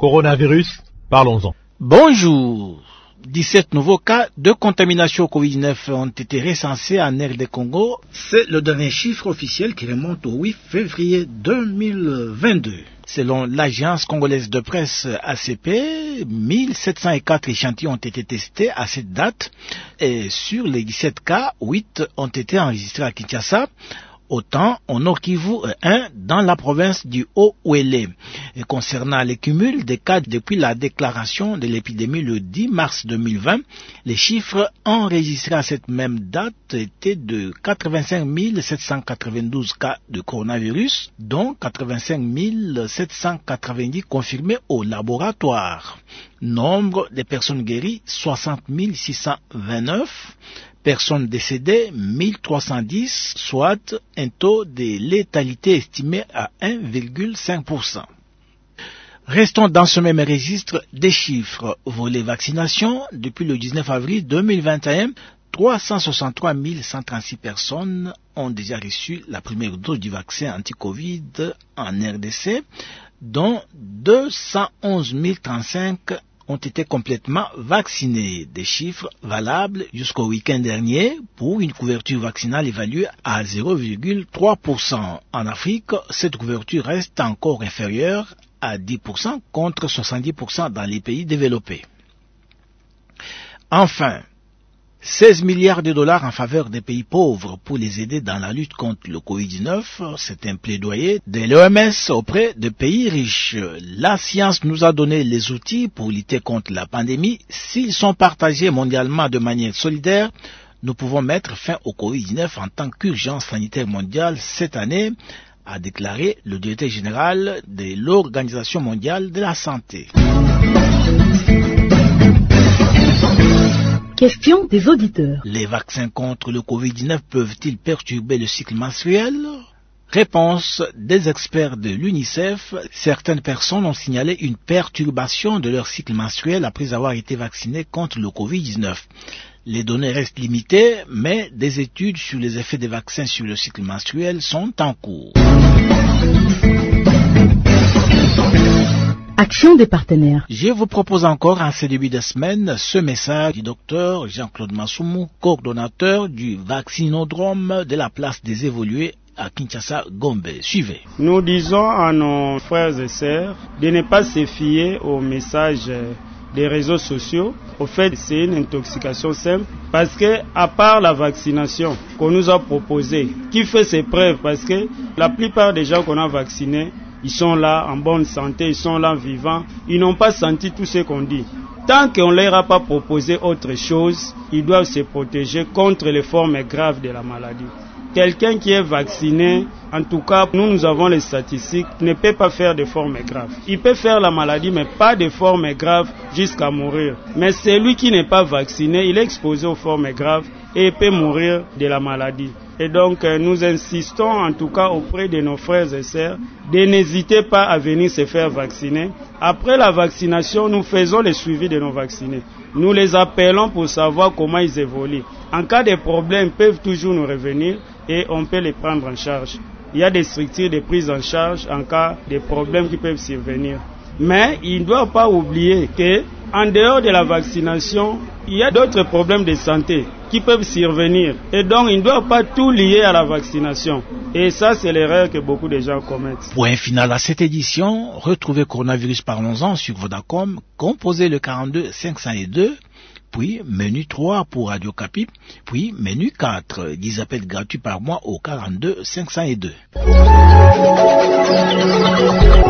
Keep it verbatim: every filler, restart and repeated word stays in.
Coronavirus, parlons-en. Bonjour. dix-sept nouveaux cas de contamination au covid dix-neuf ont été recensés en R D Congo. C'est le dernier chiffre officiel qui remonte au huit février deux mille vingt-deux. Selon l'agence congolaise de presse A C P, mille sept cent quatre échantillons ont été testés à cette date et sur les dix-sept cas, huit ont été enregistrés à Kinshasa. Autant au Nord Kivu et un dans la province du Haut-Ouélé. Et concernant les cumuls des cas depuis la déclaration de l'épidémie le dix mars deux mille vingt, les chiffres enregistrés à cette même date étaient de quatre-vingt-cinq mille sept cent quatre-vingt-douze cas de coronavirus, dont quatre-vingt-cinq mille sept cent quatre-vingt-dix confirmés au laboratoire. Nombre de personnes guéries, soixante mille six cent vingt-neuf. Personnes décédées, mille trois cent dix, soit un taux de létalité estimé à un virgule cinq pour cent. Restons dans ce même registre des chiffres. Volet vaccination, depuis le dix-neuf avril deux mille vingt et un, trois cent soixante-trois mille cent trente-six personnes ont déjà reçu la première dose du vaccin anti-Covid en R D C, dont deux cent onze mille trente-cinq ont été complètement vaccinés, des chiffres valables jusqu'au week-end dernier pour une couverture vaccinale évaluée à zéro virgule trois pour cent. En Afrique, cette couverture reste encore inférieure à dix pour cent contre soixante-dix pour cent dans les pays développés. Enfin, seize milliards de dollars en faveur des pays pauvres pour les aider dans la lutte contre le covid dix-neuf. C'est un plaidoyer de l'O M S auprès des pays riches. La science nous a donné les outils pour lutter contre la pandémie. S'ils sont partagés mondialement de manière solidaire, nous pouvons mettre fin au covid dix-neuf en tant qu'urgence sanitaire mondiale cette année, a déclaré le directeur général de l'Organisation mondiale de la santé. Question des auditeurs. Les vaccins contre le covid dix-neuf peuvent-ils perturber le cycle menstruel? Réponse des experts de l'UNICEF. Certaines personnes ont signalé une perturbation de leur cycle menstruel après avoir été vaccinées contre le covid dix-neuf. Les données restent limitées, mais des études sur les effets des vaccins sur le cycle menstruel sont en cours. Action des partenaires. Je vous propose encore en ce début de semaine ce message du docteur Jean-Claude Massoumou, coordonnateur du vaccinodrome de la place des évolués à Kinshasa, Gombe. Suivez. Nous disons à nos frères et sœurs de ne pas se fier aux messages des réseaux sociaux. Au fait, c'est une intoxication simple parce que, à part la vaccination qu'on nous a proposée, qui fait ses preuves, parce que la plupart des gens qu'on a vaccinés, ils sont là en bonne santé, ils sont là vivants, ils n'ont pas senti tout ce qu'on dit. Tant qu'on ne leur a pas proposé autre chose, ils doivent se protéger contre les formes graves de la maladie. Quelqu'un qui est vacciné, en tout cas, nous, nous avons les statistiques, ne peut pas faire de formes graves. Il peut faire la maladie, mais pas de formes graves jusqu'à mourir. Mais celui qui n'est pas vacciné, il est exposé aux formes graves et peut mourir de la maladie. Et donc, nous insistons en tout cas auprès de nos frères et sœurs de n'hésiter pas à venir se faire vacciner. Après la vaccination, nous faisons le suivi de nos vaccinés. Nous les appelons pour savoir comment ils évoluent. En cas de problème, ils peuvent toujours nous revenir et on peut les prendre en charge. Il y a des structures de prise en charge en cas de problèmes qui peuvent survenir. Mais il ne doit pas oublier que, en dehors de la vaccination, il y a d'autres problèmes de santé qui peuvent survenir. Et donc, il ne doit pas tout lier à la vaccination. Et ça, c'est l'erreur que beaucoup de gens commettent. Point final à cette édition. Retrouvez Coronavirus Parlons-en sur Vodacom, composez le quarante-deux cinq cent deux, puis menu trois pour Radio Capi, puis menu quatre. dix appels gratuits par mois au quarante-deux cinq cent deux.